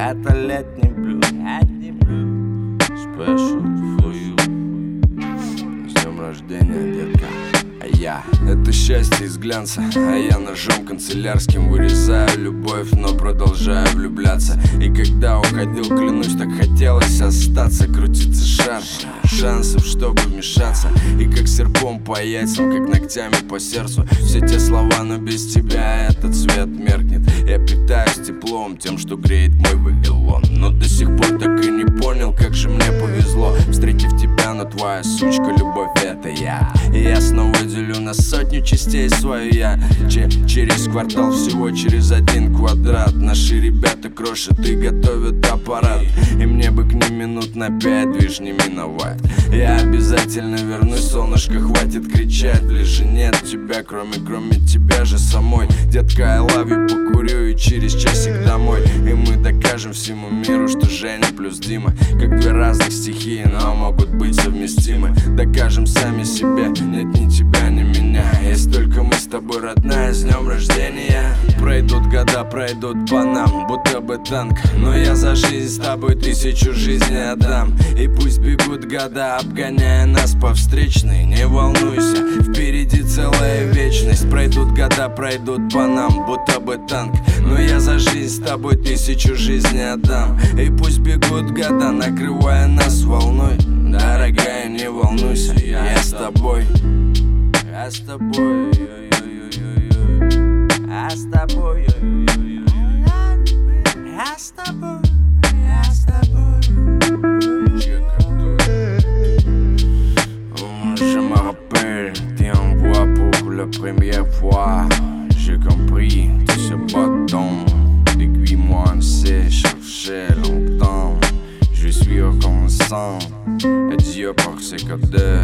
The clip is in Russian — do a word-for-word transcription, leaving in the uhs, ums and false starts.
Это летний блюз, летний блюз. Special for you. С днем рождения, детка. А я это счастье из глянца, а я ножом канцелярским вырезаю любовь, но продолжаю влюбляться. И когда уходил, клянусь, так хотелось остаться. Крутится шар, шансов, чтобы вмешаться. И как серпом по яйцам, как ногтями по сердцу. Все те слова, но без тебя этот цвет меркнет. Я питаюсь теплом, тем, что греет мой Вавилон. Но до сих пор так и не понял, как же мне повезло, встретив тебя, но твоя сучка любовь это я. И я снова делю на сотню частей свою я. Че через квартал, всего через один квадрат. Наши ребята крошат и готовят аппарат. И мне бы к ним минут на пять движ не миновать. Я обязательно вернусь, солнышко, хватит кричать. Ближе нет тебя, кроме, кроме тебя же самой. Детка, I love you, покурю и через часик домой. И мы докажем всему миру, что Женя плюс Дима как две разных стихии, но могут быть совместимы. Докажем сами себе, нет ни тебя, ни меня. Есть только мы с тобой, родная, с днем рождения. Пройдут года, пройдут по нам, будто бы танк. Но я за жизнь с тобой тысячу жизней отдам. И пусть бегут года, обгоняя нас по встречной. Не волнуйся, впереди целая вечность. Пройдут года, пройдут по нам, будто бы танк. Но я за жизнь с тобой тысячу жизней отдам. И пусть бегут года, накрывая нас волной. Дорогая, не волнуйся, я с тобой. Я с тобой, я с тобой, я с тобой, я с тобой. Je me rappelle, t'es en voix pour la première fois. J'ai compris tout ce bâton. Depuis moi on s'est cherché longtemps. Je suis reconnaissant à Dieu pour ses cadeaux.